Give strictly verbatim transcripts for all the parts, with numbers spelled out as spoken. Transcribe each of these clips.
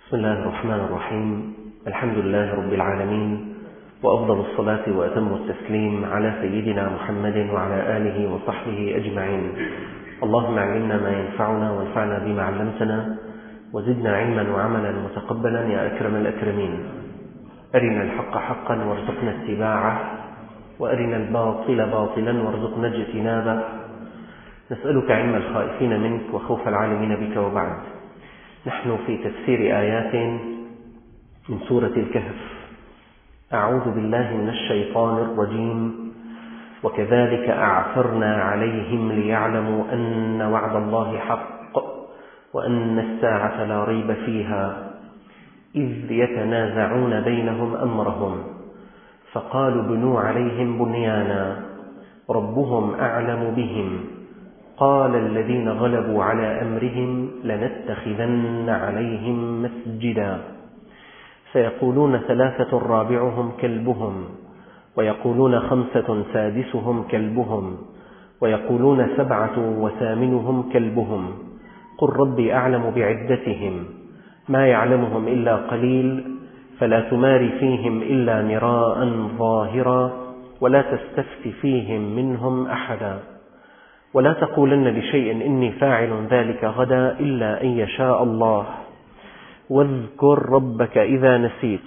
بسم الله الرحمن الرحيم. الحمد لله رب العالمين، وأفضل الصلاة وأتم التسليم على سيدنا محمد وعلى آله وصحبه أجمعين. اللهم علمنا ما ينفعنا وانفعنا بما علمتنا، وزدنا علما وعملا متقبلا يا أكرم الأكرمين. أرنا الحق حقا وارزقنا اتباعه، وأرنا الباطل باطلا وارزقنا اجتنابه. نسألك علم الخائفين منك وخوف العالمين بك. وبعد، نحن في تفسير آيات من سورة الكهف. أعوذ بالله من الشيطان الرجيم. وكذلك أعثرنا عليهم ليعلموا أن وعد الله حق وأن الساعة لا ريب فيها إذ يتنازعون بينهم أمرهم فقالوا بنوا عليهم بنيانا ربهم أعلم بهم قال الذين غلبوا على أمرهم لنتخذن عليهم مسجدا سيقولون ثلاثة رابعهم كلبهم ويقولون خمسة سادسهم كلبهم ويقولون سبعة وثامنهم كلبهم قل ربي أعلم بعدتهم ما يعلمهم إلا قليل فلا تمار فيهم إلا مراء ظاهرا ولا تستفت فيهم منهم أحدا ولا تقولن لشيء إني فاعل ذلك غدا إلا أن يشاء الله واذكر ربك إذا نسيت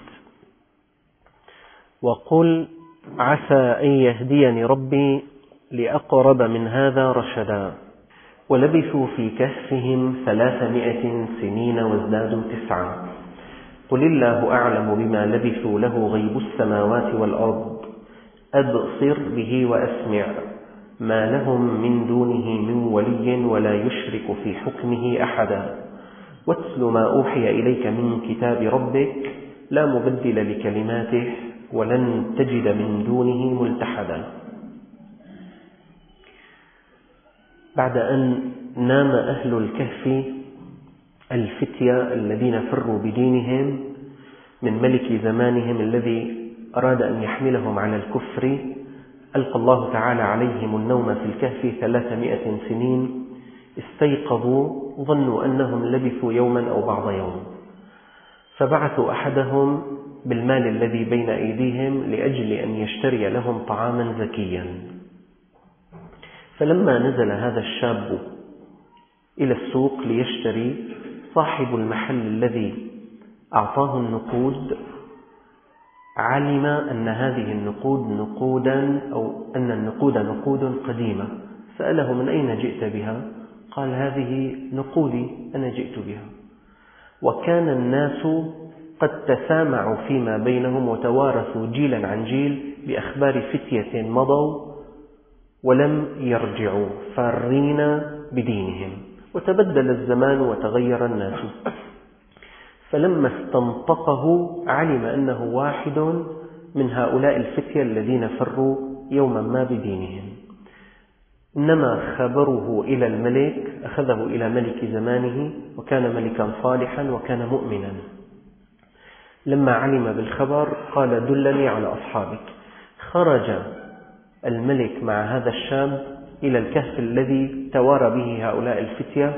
وقل عسى أن يهديني ربي لأقرب من هذا رشدا ولبثوا في كهفهم ثلاثمائة سنين وازدادوا تسعا قل الله أعلم بما لبثوا له غيب السماوات والأرض أبصر به وأسمع ما لهم من دونه من ولي ولا يشرك في حكمه أحدا واتل ما أوحي إليك من كتاب ربك لا مبدل لكلماته ولن تجد من دونه ملتحدا. بعد أن نام أهل الكهف الفتية الذين فروا بدينهم من ملك زمانهم الذي أراد أن يحملهم على الكفر، ألقى الله تعالى عليهم النوم في الكهف ثلاثمائة سنين. استيقظوا ظنوا أنهم لبثوا يوما أو بعض يوم، فبعثوا أحدهم بالمال الذي بين أيديهم لأجل أن يشتري لهم طعاما زكيا. فلما نزل هذا الشاب إلى السوق ليشتري، صاحب المحل الذي أعطاه النقود علم أن هذه النقود نقودا أو أن النقود نقود قديمة، سأله من أين جئت بها؟ قال هذه نقودي أنا جئت بها. وكان الناس قد تسامعوا فيما بينهم وتوارثوا جيلا عن جيل بأخبار فتية مضوا ولم يرجعوا فارين بدينهم، وتبدل الزمان وتغير الناس. فلما استنطقه علم أنه واحد من هؤلاء الفتية الذين فروا يوما ما بدينهم. إنما خبره إلى الملك، أخذه إلى ملك زمانه وكان ملكا صالحا وكان مؤمنا. لما علم بالخبر قال دلني على أصحابك. خرج الملك مع هذا الشاب إلى الكهف الذي توارى به هؤلاء الفتية،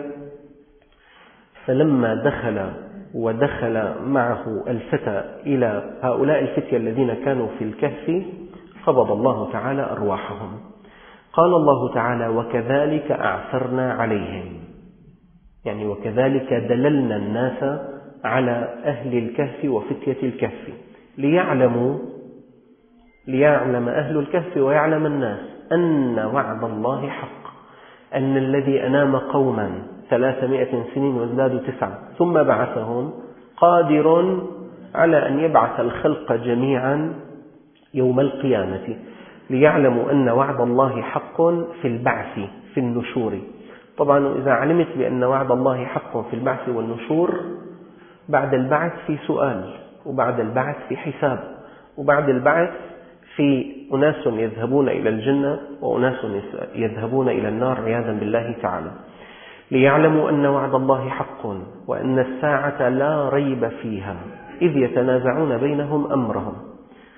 فلما دخل ودخل معه الفتى إلى هؤلاء الفتية الذين كانوا في الكهف قبض الله تعالى أرواحهم. قال الله تعالى وكذلك أعثرنا عليهم، يعني وكذلك دللنا الناس على أهل الكهف وفتية الكهف ليعلموا ليعلم أهل الكهف ويعلم الناس أن وعد الله حق، أن الذي أنام قوما ثلاثمائة سنين وازدادوا تسعة ثم بعثهم قادر على أن يبعث الخلق جميعا يوم القيامة، ليعلموا أن وعد الله حق في البعث في النشور. طبعا إذا علمت بأن وعد الله حق في البعث والنشور، بعد البعث في سؤال، وبعد البعث في حساب، وبعد البعث في أناس يذهبون إلى الجنة وأناس يذهبون إلى النار عياذا بالله تعالى. ليعلموا أن وعد الله حق وأن الساعة لا ريب فيها إذ يتنازعون بينهم أمرهم.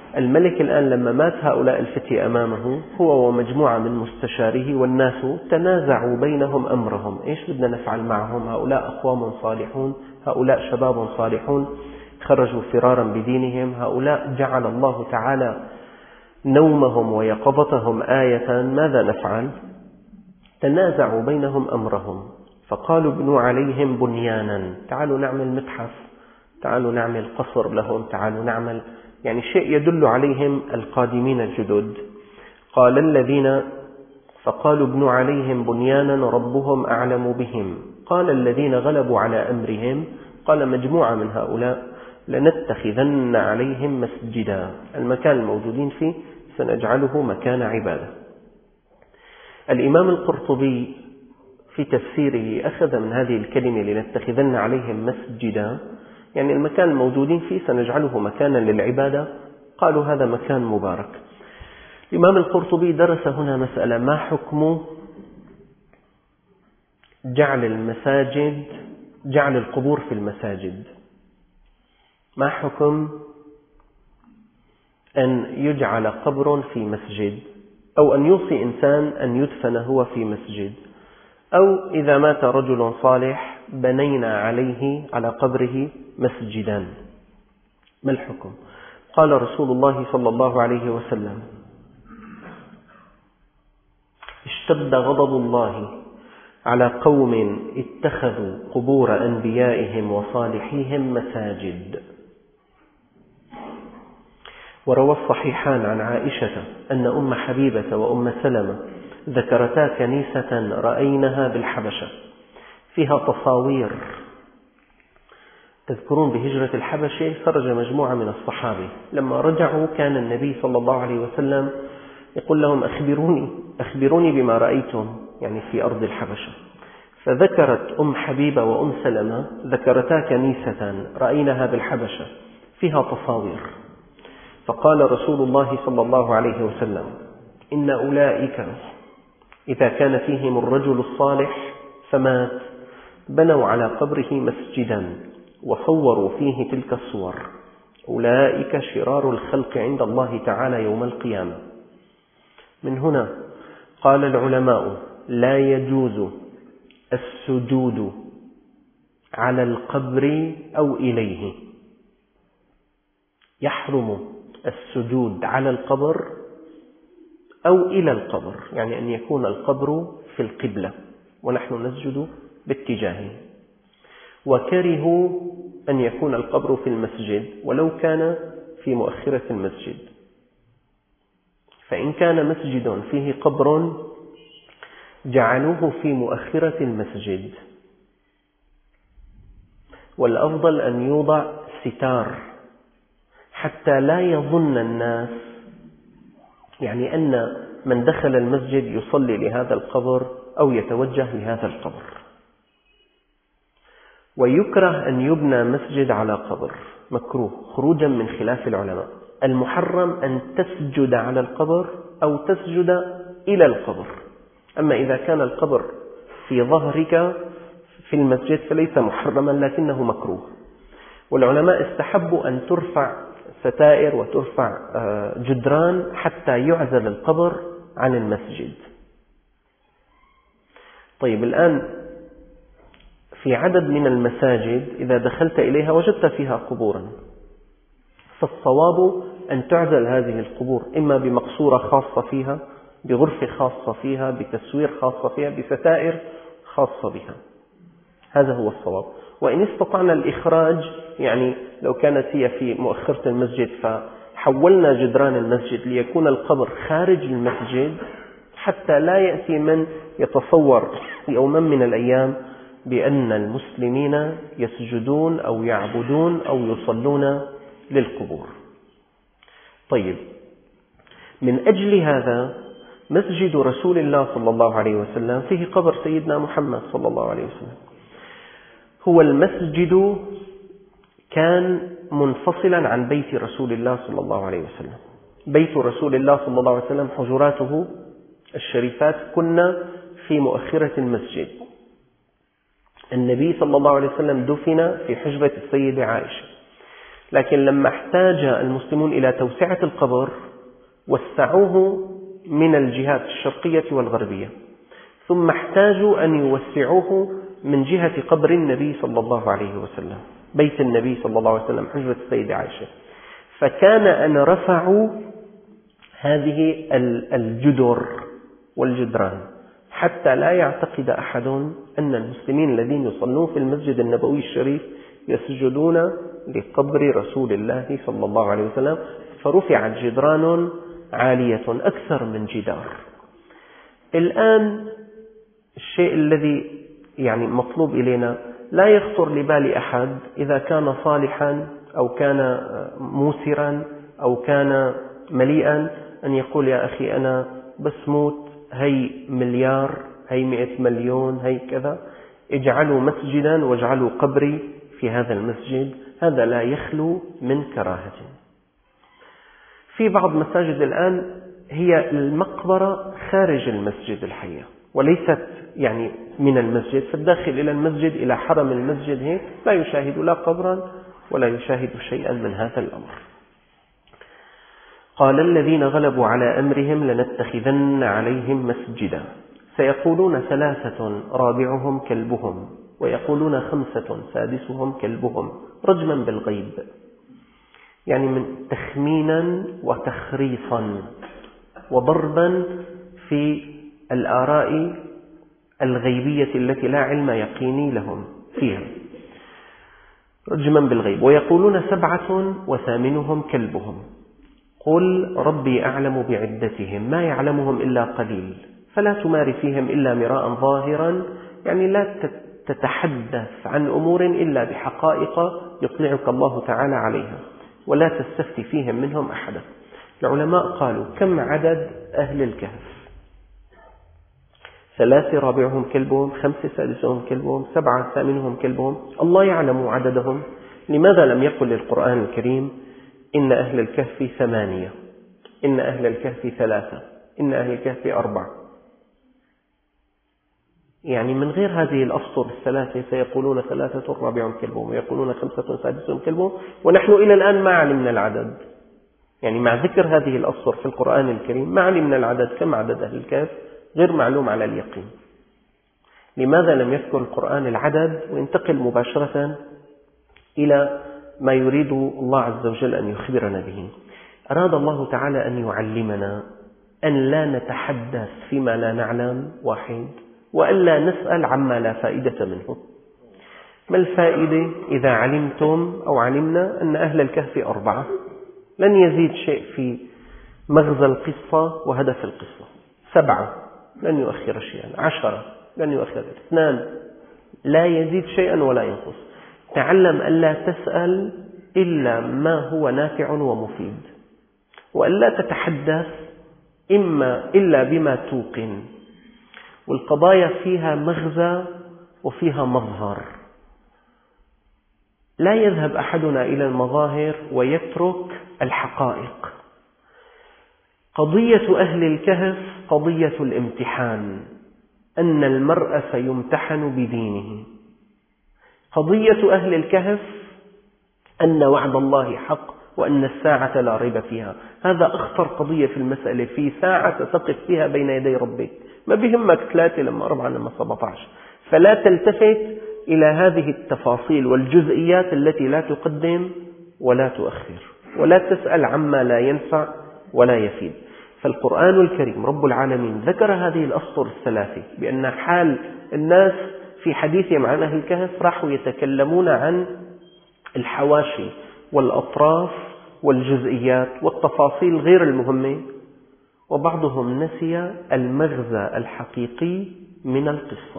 الملك الآن لما مات هؤلاء الفتية أمامه هو ومجموعة من مستشاريه والناس تنازعوا بينهم أمرهم، إيش بدنا نفعل معهم؟ هؤلاء أقوام صالحون، هؤلاء شباب صالحون خرجوا فرارا بدينهم، هؤلاء جعل الله تعالى نومهم ويقظتهم آية، ماذا نفعل؟ تنازعوا بينهم أمرهم، فقالوا ابنوا عليهم بنيانا، تعالوا نعمل متحف، تعالوا نعمل قصر لهم، تعالوا نعمل يعني شيء يدل عليهم القادمين الجدد. قال الذين فقالوا ابنوا عليهم بنيانا ربهم أعلم بهم. قال الذين غلبوا على أمرهم، قال مجموعة من هؤلاء لنتخذن عليهم مسجدا، المكان الموجودين فيه سنجعله مكان عبادة. الإمام القرطبي في تفسيره أخذ من هذه الكلمة لنتخذن عليهم مسجدا، يعني المكان الموجودين فيه سنجعله مكانا للعبادة، قالوا هذا مكان مبارك. الإمام القرطبي درس هنا مسألة: ما حكم جعل المساجد جعل القبور في المساجد؟ ما حكم أن يجعل قبر في مسجد، أو أن يوصي إنسان أن يدفن هو في مسجد، أو إذا مات رجل صالح بنينا عليه على قبره مسجدا، ما الحكم؟ قال رسول الله صلى الله عليه وسلم: اشتد غضب الله على قوم اتخذوا قبور أنبيائهم وصالحيهم مساجد. وروى الصحيحان عن عائشة أن أم حبيبة وأم سلمة ذكرتا كنيسة رأينها بالحبشة فيها تصاوير. تذكرون بهجرة الحبشة خرج مجموعة من الصحابة، لما رجعوا كان النبي صلى الله عليه وسلم يقول لهم: أخبروني أخبروني بما رأيتم يعني في أرض الحبشة. فذكرت أم حبيبة وأم سلمة ذكرتا كنيسة رأينها بالحبشة فيها تصاوير. فقال رسول الله صلى الله عليه وسلم: إن أولئك إذا كان فيهم الرجل الصالح فمات بنوا على قبره مسجدا وصوروا فيه تلك الصور، أولئك شرار الخلق عند الله تعالى يوم القيامة. من هنا قال العلماء: لا يجوز السجود على القبر أو إليه. يحرم السجود على القبر أو إلى القبر، يعني أن يكون القبر في القبلة ونحن نسجد باتجاهه. وكرهوا أن يكون القبر في المسجد ولو كان في مؤخرة المسجد، فإن كان مسجد فيه قبر جعلوه في مؤخرة المسجد. والأفضل أن يوضع ستار حتى لا يظن الناس يعني أن من دخل المسجد يصلي لهذا القبر أو يتوجه لهذا القبر. ويكره أن يبنى مسجد على قبر، مكروه خروجا من خلاف العلماء. المحرم أن تسجد على القبر أو تسجد إلى القبر. أما إذا كان القبر في ظهرك في المسجد فليس محرما لكنه مكروه. والعلماء استحبوا أن ترفع ستائر وترفع جدران حتى يعزل القبر عن المسجد. طيب، الآن في عدد من المساجد إذا دخلت إليها وجدت فيها قبورا، فالصواب أن تعزل هذه القبور، إما بمقصورة خاصة فيها، بغرفة خاصة فيها، بتسوير خاصة فيها، بستائر خاصة بها. هذا هو الصواب. وإن استطعنا الإخراج، يعني لو كانت هي في مؤخرة المسجد فحولنا جدران المسجد ليكون القبر خارج المسجد حتى لا يأتي من يتصور يوما من الأيام بأن المسلمين يسجدون أو يعبدون أو يصلون للقبور. طيب، من أجل هذا مسجد رسول الله صلى الله عليه وسلم فيه قبر سيدنا محمد صلى الله عليه وسلم. هو المسجد كان منفصلا عن بيت رسول الله صلى الله عليه وسلم. بيت رسول الله صلى الله عليه وسلم حجراته الشريفات كنا في مؤخرة المسجد. النبي صلى الله عليه وسلم دفن في حجرة السيدة عائشة. لكن لما احتاج المسلمون إلى توسعة القبر وسعوه من الجهات الشرقية والغربية، ثم احتاجوا أن يوسعوه من جهة قبر النبي صلى الله عليه وسلم، بيت النبي صلى الله عليه وسلم، حجرة السيدة عائشة، فكان أن رفعوا هذه الجدر والجدران حتى لا يعتقد أحد أن المسلمين الذين يصلون في المسجد النبوي الشريف يسجدون لقبر رسول الله صلى الله عليه وسلم، فرفعت جدران عالية أكثر من جدار. الآن الشيء الذي يعني مطلوب إلينا، لا يخطر لبال أحد إذا كان صالحا أو كان موسرا أو كان مليئا أن يقول يا أخي أنا بس موت، هي مليار، هي مئة مليون، هي كذا، اجعلوا مسجدا واجعلوا قبري في هذا المسجد. هذا لا يخلو من كراهة. في بعض مساجد الآن هي المقبرة خارج المسجد الحقيقة، وليست يعني من المسجد، فالداخل إلى المسجد إلى حرم المسجد هيك لا يشاهد لا قبرا ولا يشاهد شيئا من هذا الأمر. قال الذين غلبوا على أمرهم لنتخذن عليهم مسجدا سيقولون ثلاثة رابعهم كلبهم ويقولون خمسة سادسهم كلبهم رجما بالغيب، يعني من تخمينا وتخريصا وضربا في الآراء الغيبية التي لا علم يقيني لهم فيها، رجما بالغيب. ويقولون سبعة وثامنهم كلبهم قل ربي أعلم بعدتهم ما يعلمهم إلا قليل فلا تمار فيهم إلا مراء ظاهرا، يعني لا تتحدث عن أمور إلا بحقائق يطلعك الله تعالى عليها ولا تستفتي فيهم منهم أحدا. العلماء قالوا كم عدد أهل الكهف؟ ثلاثة رابعهم كلبهم، خمسة سادسهم كلبهم، سبعة ثامنهم كلبهم، الله يعلم عددهم. لماذا لم يقل القرآن الكريم إن أهل الكهف ثمانية، إن أهل الكهف ثلاثة، إن أهل الكهف أربعة؟ يعني من غير هذه الأسطر الثلاثة سيقولون ثلاثة رابعهم كلبهم ويقولون خمسة سادسهم كلبهم، ونحن إلى الآن ما علمنا العدد. يعني مع ذكر هذه الأسطر في القرآن الكريم ما علمنا العدد، كم عدد أهل الكهف غير معلوم على اليقين. لماذا لم يذكر القرآن العدد وينتقل مباشرة إلى ما يريد الله عز وجل أن يخبرنا به؟ أراد الله تعالى أن يعلمنا أن لا نتحدث فيما لا نعلم، واحد، وألا نسأل عما لا فائدة منه. ما الفائدة إذا علمتم أو علمنا أن أهل الكهف أربعة؟ لن يزيد شيء في مغزى القصة وهدف القصة. سبعة لن يؤخر شيئا، عشرة لن يؤخر، اثنان لا يزيد شيئا ولا ينقص. تعلم ألا تسأل إلا ما هو نافع ومفيد، وألا تتحدث إما إلا بما توقن. والقضايا فيها مغزى وفيها مظهر، لا يذهب أحدنا إلى المظاهر ويترك الحقائق. قضية أهل الكهف قضية الامتحان، أن المرء سيمتحن بدينه. قضية أهل الكهف أن وعد الله حق وأن الساعة لا ريب فيها. هذا أخطر قضية في المسألة، في ساعة تقف فيها بين يدي ربك، ما بيهمك ثلاثة لما أربعة لما سبعة عشر. فلا تلتفت إلى هذه التفاصيل والجزئيات التي لا تقدم ولا تؤخر، ولا تسأل عما لا ينفع ولا يفيد. فالقرآن الكريم رب العالمين ذكر هذه الأسطر الثلاثة بأن حال الناس في حديثهم عن أهل الكهف راحوا يتكلمون عن الحواشي والأطراف والجزئيات والتفاصيل غير المهمة، وبعضهم نسي المغزى الحقيقي من القصة.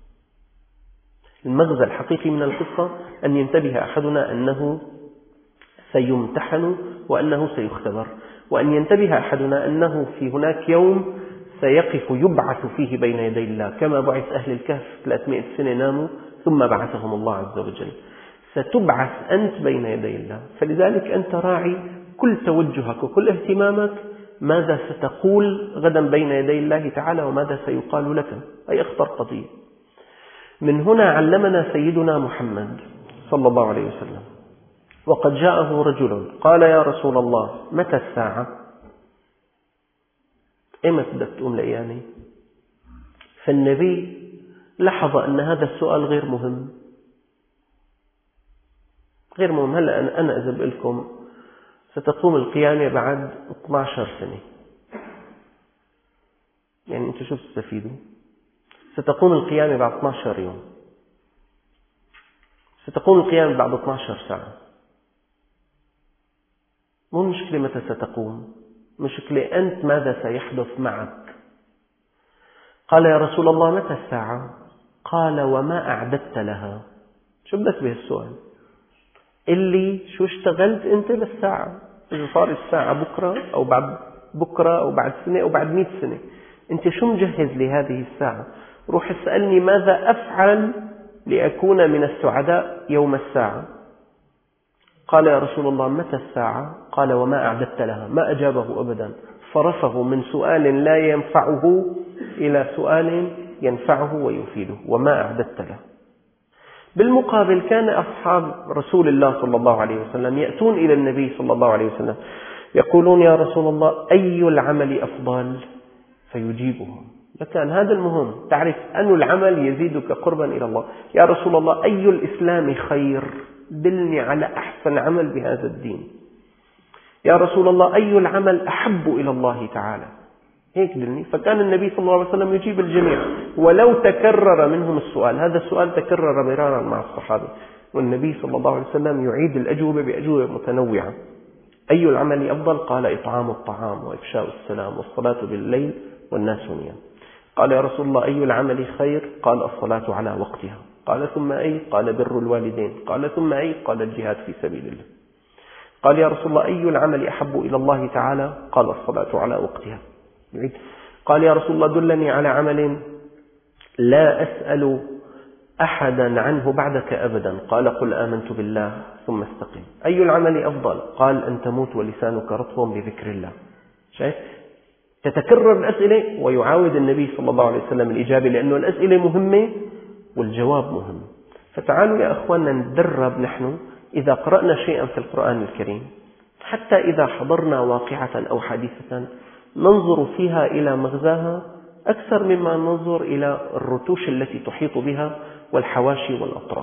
المغزى الحقيقي من القصة أن ينتبه أحدنا أنه سيمتحن وأنه سيختبر، وأن ينتبه أحدنا أنه في هناك يوم سيقف يبعث فيه بين يدي الله، كما بعث أهل الكهف ثلاثمائة سنة ناموا ثم بعثهم الله عز وجل. ستبعث أنت بين يدي الله، فلذلك أنت راعي كل توجهك وكل اهتمامك ماذا ستقول غدا بين يدي الله تعالى وماذا سيقال لك. أي أخطر قضية. من هنا علمنا سيدنا محمد صلى الله عليه وسلم وقد جاءه رجل قال يا رسول الله متى الساعة؟ إمتى بدك تقوم لقيامي؟ فالنبي لاحظ أن هذا السؤال غير مهم غير مهم. هلأ أنا إذا بقول لكم ستقوم القيامة بعد اثنتي عشرة سنة، يعني أنتم شو تستفيدوا؟ ستقوم القيامة بعد اثني عشر يوم، ستقوم القيامة بعد اثنتي عشرة ساعة. مو المشكلة متى ستقوم، مشكلة أنت ماذا سيحدث معك. قال يا رسول الله متى الساعة؟ قال وما أعددت لها. شو بدك بهالسؤال؟ اللي شو اشتغلت أنت للساعة؟ إذا صار الساعة بكرة أو بعد بكرة أو بعد سنة أو بعد مئة سنة، أنت شو مجهز لهذه الساعة؟ روح اسألني ماذا أفعل لأكون من السعداء يوم الساعة. قال يا رسول الله متى الساعة؟ قال وما أعددت لها. ما أجابه أبدا، صرفه من سؤال لا ينفعه إلى سؤال ينفعه ويفيده. وما أعددت له. بالمقابل كان أصحاب رسول الله صلى الله عليه وسلم يأتون إلى النبي صلى الله عليه وسلم يقولون يا رسول الله أي العمل أفضل؟ فيجيبهم. لكن هذا المهم، تعرف أن العمل يزيدك قربا إلى الله. يا رسول الله أي الإسلام خير؟ دلني على أحسن عمل بهذا الدين. يا رسول الله أي العمل أحب إلى الله تعالى؟ هيك دلني. فكان النبي صلى الله عليه وسلم يجيب الجميع ولو تكرر منهم السؤال. هذا السؤال تكرر مرارا مع الصحابة، والنبي صلى الله عليه وسلم يعيد الأجوبة بأجوبة متنوعة. أي العمل أفضل؟ قال إطعام الطعام وإفشاء السلام والصلاة بالليل والناس نيام. قال يا رسول الله أي العمل خير؟ قال الصلاة على وقتها. قال ثم أي؟ قال بر الوالدين. قال ثم أي؟ قال الجهاد في سبيل الله. قال يا رسول الله أي العمل أحب إلى الله تعالى؟ قال الصلاة على وقتها. قال يا رسول الله دلني على عمل لا أسأل أحدا عنه بعدك أبدا. قال قل آمنت بالله ثم استقم. أي العمل أفضل؟ قال أن تموت ولسانك رطب بذكر الله. شايف؟ تتكرر الأسئلة ويعاود النبي صلى الله عليه وسلم الإجابة، لأنه الأسئلة مهمة والجواب مهم. فتعالوا يا أخواننا ندرب نحن إذا قرأنا شيئا في القرآن الكريم، حتى إذا حضرنا واقعة أو حادثة ننظر فيها إلى مغزاها أكثر مما ننظر إلى الرتوش التي تحيط بها والحواشي والأطراف.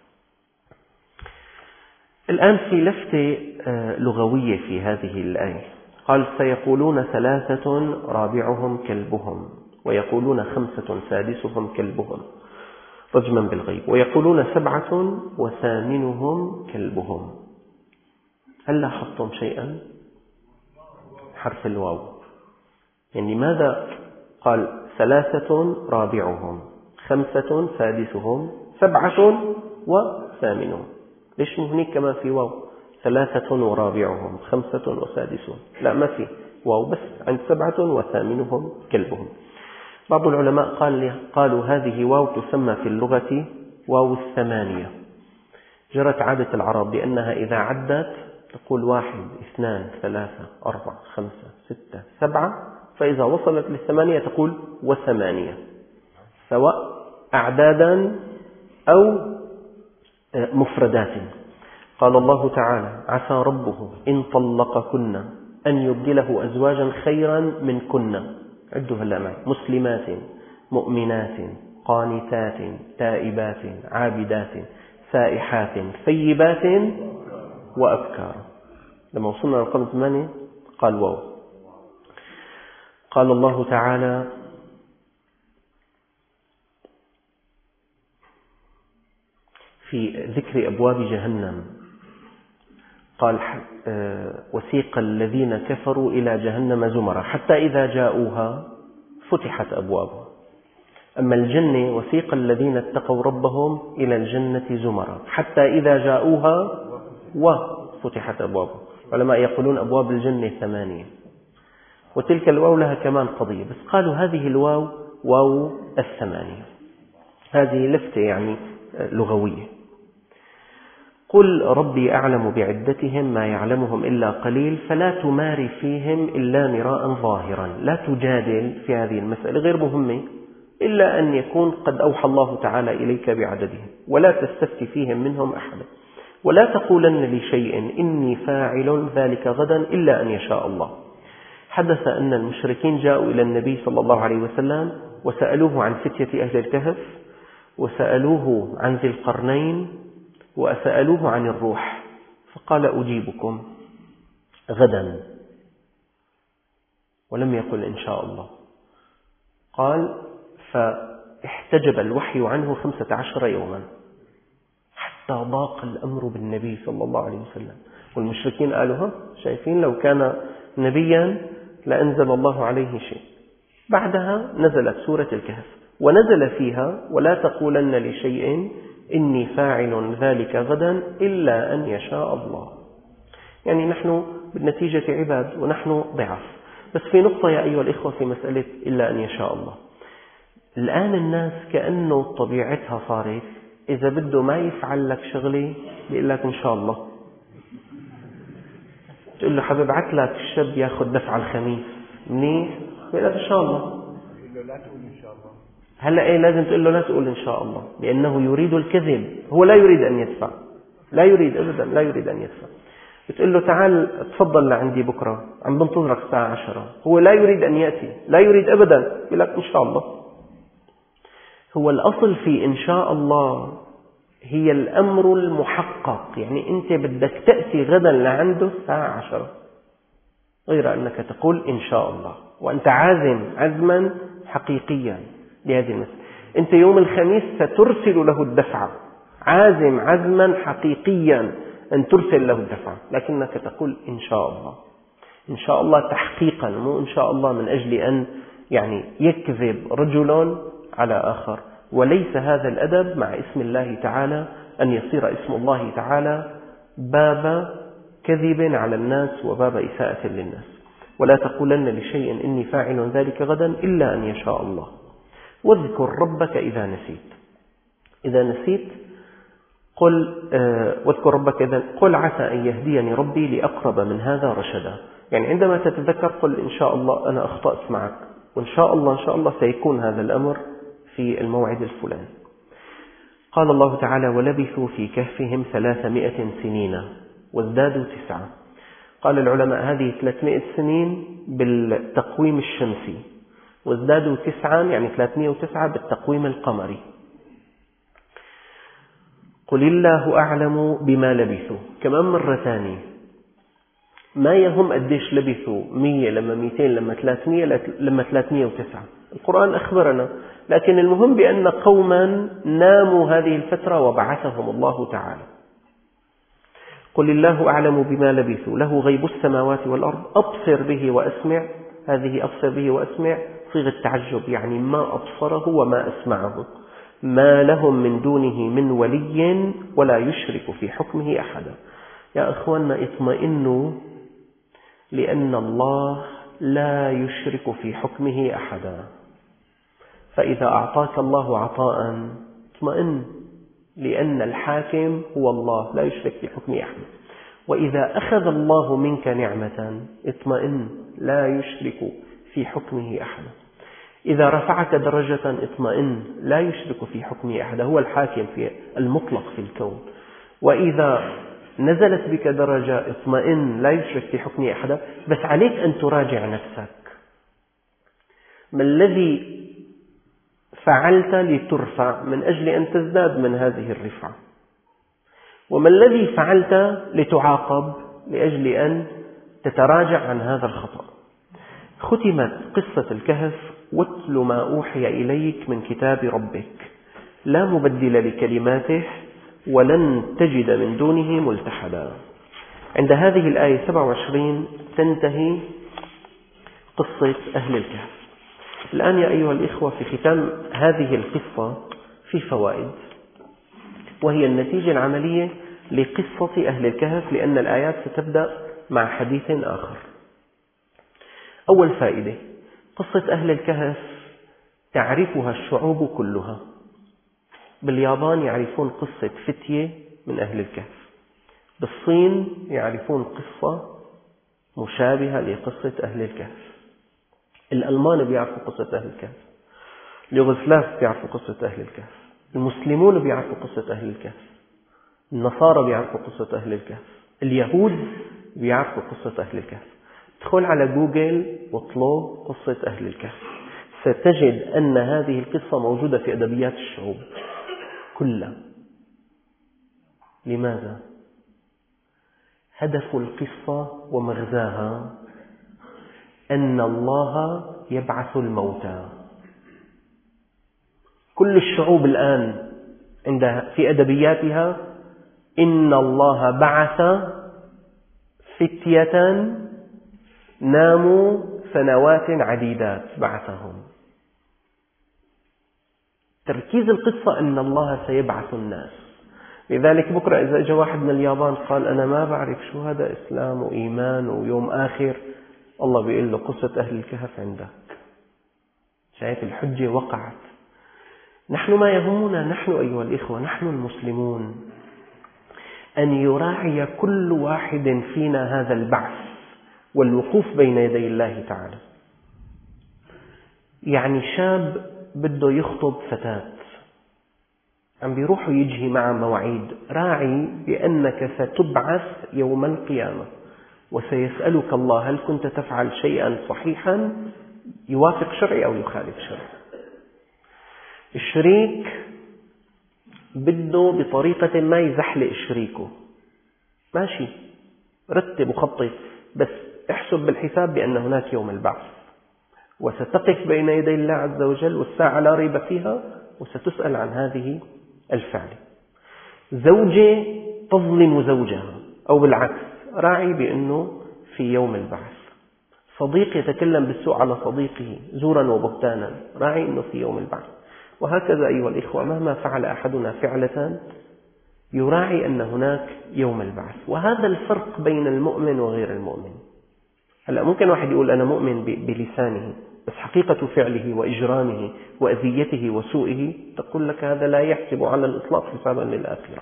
الآن في لفتة لغوية في هذه الآية. قال سيقولون ثلاثة رابعهم كلبهم، ويقولون خمسة سادسهم كلبهم رجما بالغيب، ويقولون سبعة وثامنهم كلبهم. هل لاحظتم شيئا؟ حرف الواو. يعني ماذا قال؟ ثلاثة رابعهم، خمسة سادسهم، سبعة وثامنهم. ليش هناك كمان في واو؟ ثلاثة ورابعهم، خمسة وسادسهم. لا، ما في واو، بس عند سبعة وثامنهم كلبهم. بعض العلماء قال قالوا هذه واو تسمى في اللغة واو الثمانية. جرت عادة العرب بأنها إذا عدت تقول واحد، اثنان، ثلاثة، أربعة، خمسة، ستة، سبعة، فإذا وصلت للثمانية تقول وثمانية، سواء أعدادا أو مفردات. قال الله تعالى عسى ربه إن طلقكن أن يبدله أزواجا خيرا منكن. عدوا هلا معي: مسلمات، مؤمنات، قانتات، تائبات، عابدات، سائحات، ثيبات، وأبكار. لما وصلنا لرقم ثمانية قال واو. قال الله تعالى في ذكر أبواب جهنم قال وسيق الذين كفروا إلى جهنم زمرا حتى إذا جاءوها فتحت أبوابها. أما الجنة وسيق الذين اتقوا ربهم إلى الجنة زمرا حتى إذا جاءوها وفتحت أبوابها. علماء يقولون أبواب الجنة ثمانية، وتلك الواو لها كمان قضية، بس قالوا هذه الواو واو الثمانية. هذه لفتة يعني لغوية. قل ربي أعلم بعدتهم ما يعلمهم إلا قليل فلا تماري فيهم إلا مراء ظاهرا. لا تجادل في هذه المسألة غير مهمة إلا أن يكون قد أوحى الله تعالى إليك بعددهم، ولا تستفتي فيهم منهم أحدا. ولا تقولن لشيء إني فاعل ذلك غدا إلا أن يشاء الله. حدث أن المشركين جاءوا إلى النبي صلى الله عليه وسلم وسألوه عن فتية أهل الكهف، وسألوه عن ذي القرنين، وسألوه عن الروح، فقال أجيبكم غدا، ولم يقل إن شاء الله. قال فاحتجب الوحي عنه خمسة عشر يوما حتى ضاق الأمر بالنبي صلى الله عليه وسلم. والمشركين قالوا ها شايفين لو كان نبيا لأنزل الله عليه شيء. بعدها نزلت سورة الكهف ونزل فيها ولا تقولن لشيء إني فاعل ذلك غدا إلا أن يشاء الله. يعني نحن بالنتيجة عباد ونحن ضعف. بس في نقطة يا أيها الإخوة في مسألة إلا أن يشاء الله. الآن الناس كأنه طبيعتها صارت إذا بده ما يفعل لك شغلي بيقول لك إن شاء الله. تقول له حبيب بعت لك الشاب ياخذ دفع الخميس منيح بيقول لك إن شاء الله. لا تقول إن شاء الله. هلا إيه لازم تقول له لا تقول إن شاء الله، لأنه يريد الكذب. هو لا يريد أن يدفع، لا يريد أبدا، لا يريد أن يدفع. بتقول له تعال تفضل لعندي بكرة عم بنتظرك الساعة عشرة، هو لا يريد أن يأتي، لا يريد أبدا، بيقول لك إن شاء الله. هو الأصل في إن شاء الله هي الأمر المحقق، يعني أنت بدك تأتي غدا لعنده الساعة عشرة، غير أنك تقول إن شاء الله وأنت عازم عزما حقيقيا لهذه المسألة. أنت يوم الخميس سترسل له الدفعة، عازم عزما حقيقيا أن ترسل له الدفعة، لكنك تقول إن شاء الله. إن شاء الله تحقيقا، مو إن شاء الله من أجل أن يعني يكذب رجل على آخر. وليس هذا الأدب مع اسم الله تعالى أن يصير اسم الله تعالى باب كذب على الناس وباب إساءة للناس. ولا تقولن لشيء إني فاعل ذلك غدا إلا أن يشاء الله. واذكر ربك إذا نسيت. إذا نسيت قل آه واذكر ربك إذا قل عسى أن يهديني ربي لأقرب من هذا رشدا. يعني عندما تتذكر قل إن شاء الله أنا أخطأت معك، وإن شاء الله إن شاء الله سيكون هذا الأمر في الموعد الفلاني. قال الله تعالى ولبثوا في كهفهم ثلاثمائة سنين وازدادوا تسعة. قال العلماء هذه ثلاثمائة سنين بالتقويم الشمسي، وازدادوا تسعا يعني ثلاثمائة وتسعة بالتقويم القمري. قل الله أعلم بما لبثوا. كمان مرة ثانية ما يهم قديش لبثوا، مية لما مئتين لما ثلاثمائة لما ثلاثمائة وتسعة، القرآن أخبرنا. لكن المهم بأن قوما ناموا هذه الفترة وبعثهم الله تعالى. قل الله أعلم بما لبثوا له غيب السماوات والأرض أبصر به وأسمع. هذه أبصر به وأسمع صيغة تعجب، يعني ما أبصره وما أسمعه. ما لهم من دونه من ولي ولا يشرك في حكمه أحدا. يا أخواننا اطمئنوا، لأن الله لا يشرك في حكمه أحدا. فإذا أعطاك الله عطاء اطمئن، لأن الحاكم هو الله لا يشرك في حكمه أحدا. وإذا أخذ الله منك نعمة اطمئن، لا يشرك في حكمه أحدا. إذا رفعك درجة اطمئن، لا يشرك في حكمه أحدا، هو الحاكم في المطلق في الكون. وإذا نزلت بك درجة اطمئن، لا يشرك في حكمه أحدا. بس عليك أن تراجع نفسك، ما الذي فعلت لترفع من أجل أن تزداد من هذه الرفعة، وما الذي فعلت لتعاقب لأجل أن تتراجع عن هذا الخطأ. ختمت قصة الكهف واتل ما أوحي إليك من كتاب ربك لا مبدل لكلماته ولن تجد من دونه ملتحدا. عند هذه الآية سبعة وعشرين تنتهي قصة أهل الكهف. الآن يا أيها الإخوة في ختام هذه القصة في فوائد، وهي النتيجة العملية لقصة أهل الكهف، لأن الآيات ستبدأ مع حديث آخر. أول فائدة، قصة أهل الكهف تعرفها الشعوب كلها. باليابان يعرفون قصة فتية من أهل الكهف، بالصين يعرفون قصة مشابهة لقصة أهل الكهف، الألمان بيعرفوا قصة أهل الكهف، اليوغوسلاف بيعرفوا قصة أهل الكهف، المسلمون بيعرفوا قصة أهل الكهف. النصارى بيعرفوا قصة أهل الكهف، اليهود بيعرفوا قصة أهل الكهف. ادخل على جوجل واطلب قصة أهل الكهف، ستجد أن هذه القصة موجودة في أدبيات الشعوب كلها. لماذا؟ هدف القصة ومغزاها أن الله يبعث الموتى. كل الشعوب الآن عندها في أدبياتها إن الله بعث فتية ناموا سنوات عديدات بعثهم. تركيز القصة أن الله سيبعث الناس. لذلك بكرة إذا جاء واحد من اليابان قال أنا ما بعرف شو هذا إسلام وإيمان ويوم آخر، الله بيقول له قصة أهل الكهف عندك. شايف الحجة وقعت. نحن ما يهمنا، نحن أيها الإخوة، نحن المسلمون، أن يراعي كل واحد فينا هذا البعث والوقوف بين يدي الله تعالى. يعني شاب بده يخطب فتاة، عم بيروح ويجي مع مواعيد، راعي بأنك ستبعث يوم القيامة وسيسألك الله هل كنت تفعل شيئا صحيحا يوافق شرعي أو يخالف شرعي. الشريك بده بطريقة ما يزحلق شريكه، ماشي، رتب وخطط، بس احسب بالحساب بأن هناك يوم البعث وستقف بين يدي الله عز وجل والساعة لا ريب فيها وستسأل عن هذه الفعل. زوجة تظلم زوجها أو بالعكس، راعي بأنه في يوم البعث. صديق يتكلم بالسوء على صديقه زورا وبهتانا، راعي أنه في يوم البعث. وهكذا أيها الإخوة، مهما فعل أحدنا فعلة يراعي أن هناك يوم البعث. وهذا الفرق بين المؤمن وغير المؤمن. هلأ ممكن واحد يقول أنا مؤمن بلسانه، بس حقيقة فعله وإجرامه وأذيته وسوءه تقول لك هذا لا يحسب على الإطلاق حسابا للآخرة.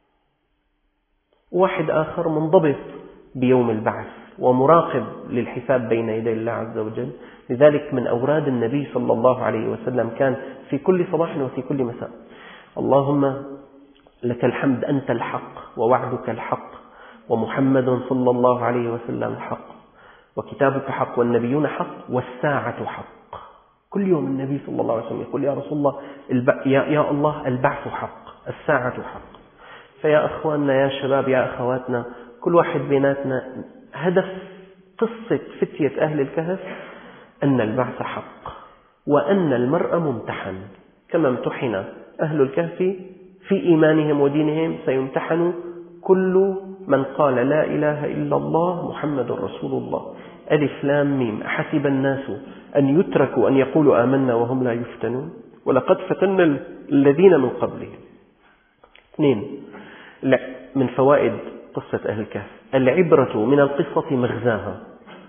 واحد آخر منضبط بيوم البعث ومراقب للحساب بين يدي الله عز وجل. لذلك من أوراد النبي صلى الله عليه وسلم كان في كل صباح وفي كل مساء: اللهم لك الحمد أنت الحق ووعدك الحق ومحمد صلى الله عليه وسلم حق وكتابك حق والنبيون حق والساعة حق. كل يوم النبي صلى الله عليه وسلم يقول يا رسول الله الب... يا... يا الله البعث حق، الساعة حق. فيا أخواننا، يا شباب، يا أخواتنا، كل واحد بيناتنا هدف قصة فتية أهل الكهف أن البعث حق، وأن المرء ممتحن كما امتحن أهل الكهف في إيمانهم ودينهم، سيمتحن كل من قال لا إله إلا الله محمد رسول الله. ألف لام ميم. أحسب الناس أن يتركوا أن يقولوا آمنا وهم لا يفتنون ولقد فتنا الذين من قبلهم. اثنين، من فوائد قصة أهل الكهف: العبرة من القصة مغزاها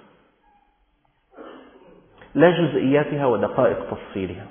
لا جزئياتها ودقائق تفصيلها.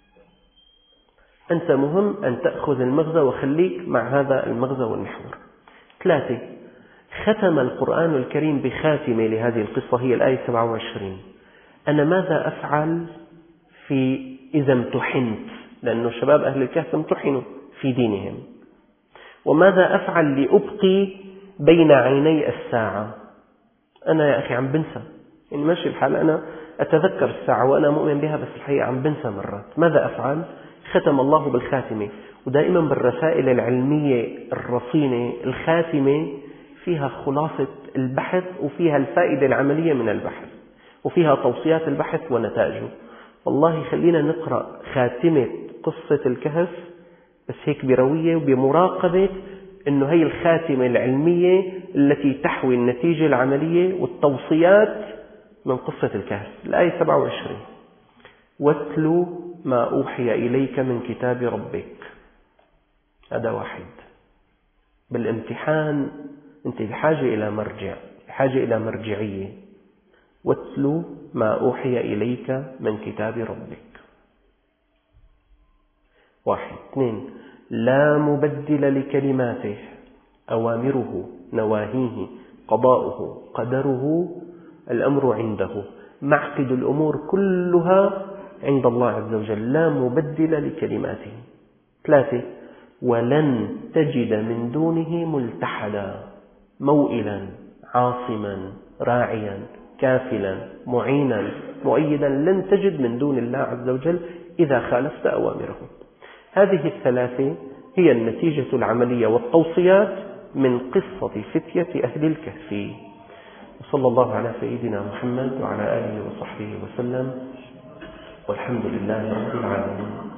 أنت مهم أن تأخذ المغزى وخليك مع هذا المغزى والمحور. ثلاثة، ختم القرآن الكريم بخاتمة لهذه القصة، هي الآية سبعة وعشرين: أنا ماذا أفعل في إذا امتحنت؟ لأنه شباب أهل الكهف امتحنوا في دينهم. وماذا أفعل لأبقي بين عيني الساعة؟ أنا يا أخي عم بنسى، يعني ماشي الحال، أنا أتذكر الساعة وأنا مؤمن بها، بس الحقيقة عم بنسى مرات. ماذا أفعل؟ ختم الله بالخاتمة. ودائما بالرسائل العلمية الرصينة الخاتمة فيها خلاصة البحث وفيها الفائدة العملية من البحث وفيها توصيات البحث ونتائجه. والله خلينا نقرأ خاتمة قصة الكهف بس هيك بروية وبمراقبة أنه هي الخاتمة العلمية التي تحوي النتيجة العملية والتوصيات من قصة الكهف. الآية سبعة وعشرين: واتلو ما أوحي إليك من كتاب ربك. هذا واحد. بالامتحان أنت بحاجة إلى مرجع، بحاجة إلى مرجعية. واتلو ما أوحي إليك من كتاب ربك. واحد. اثنين، لا مبدل لكلماته، أوامره، نواهيه، قضاؤه، قدره، الأمر عنده، معقد الأمور كلها عند الله عز وجل، لا مبدل لكلماته. ثلاثة، ولن تجد من دونه ملتحدا، موئلا عاصما راعيا كافلا معينا مؤيدا، لن تجد من دون الله عز وجل إذا خالفت أوامره. هذه الثلاثة هي النتيجة العملية والتوصيات من قصة فتية أهل الكهف. وصلى الله على سيدنا محمد وعلى آله وصحبه وسلم، والحمد لله رب العالمين.